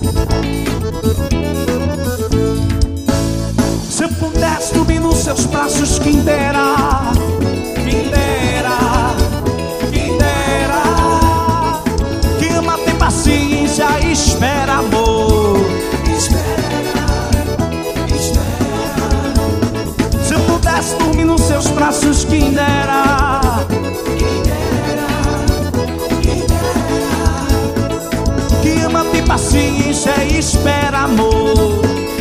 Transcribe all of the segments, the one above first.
Se eu pudesse dormir nos seus braços, quem dera, quem dera, quem dera. Quem ama tem paciência e espera amor. Se eu pudesse dormir nos seus braços, quem dera, quem dera, quem dera. Quem ama tem paciência e espera amor.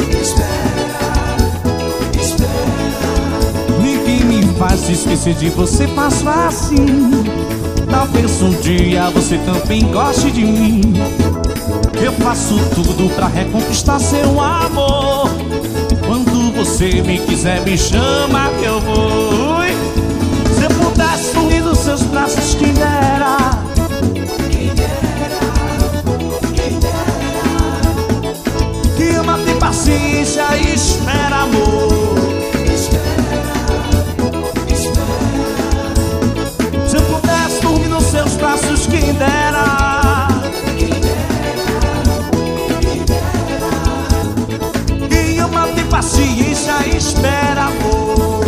Ninguém me faz esquecer de você fácil assim. Talvez um dia você também goste de mim. Eu faço tudo pra reconquistar seu amor. Quando você me quiser, me chama que eu vou. Se eu pudesse dormir nos seus braços, quem dera, quem dera, quem dera. Que ama tem paciência e espera amor. Se eu pudesse dormir nos seus braços, quem dera, quem dera, quem dera. Quem ama tem paciência e espera amor.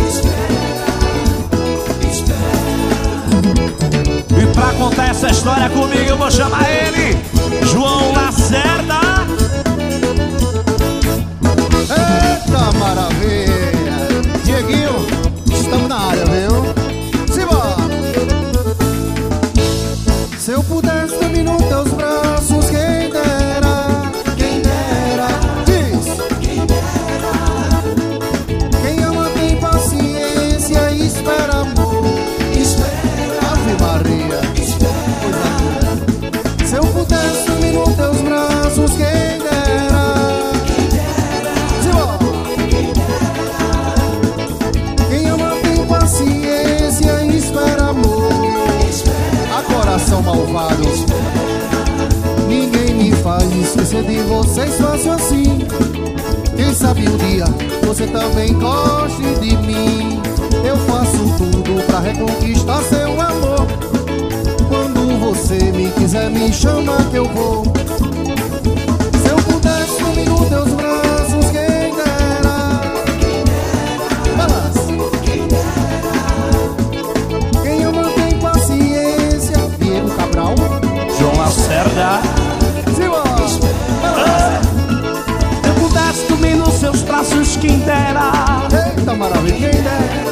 E pra contar essa história comigo eu vou chamar ele, João Lacerda. Eita maravilha! Dieguinho, estamos na área, viu? Simbora! Se eu pudesse dormir nos teus braços, quem dera, quem dera. Diz! Quem dera. Quem ama tem paciência e espera amor. Espera, Ave Maria. Espera. Se eu pudesse dormir nos teus braços, quem dera, quem dera. Simbora! Quem dera. Quem ama tem paciência e espera amor. A coração malvado, ninguém me faz esquecer de vocês fácil assim. Quem sabe um dia você também goste de mim. Eu faço tudo pra reconquistar seu amor. Quando você me quiser, me chama que eu vou. Se eu pudesse dormir nos teus braços, quem dera, balança. Quem ama tem paciência. Diego Cabral, João Lacerda. Simbora! Se eu pudesse dormir nos seus braços, quem dera. Eita maravilha, quem dera.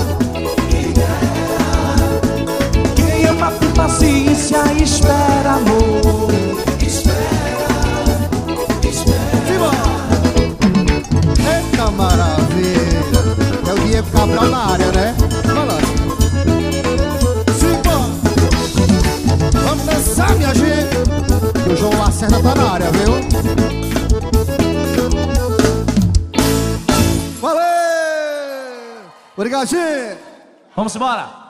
Quem ama tem paciência e espera amor. Simbora! Eita maravilha. É o Diego Cabral na área, né? Balança. Simbora! Vamos dançar, minha gente. Que o João Lacerda tá na área, viu? Valeu! Obrigado, gente! Vamos embora.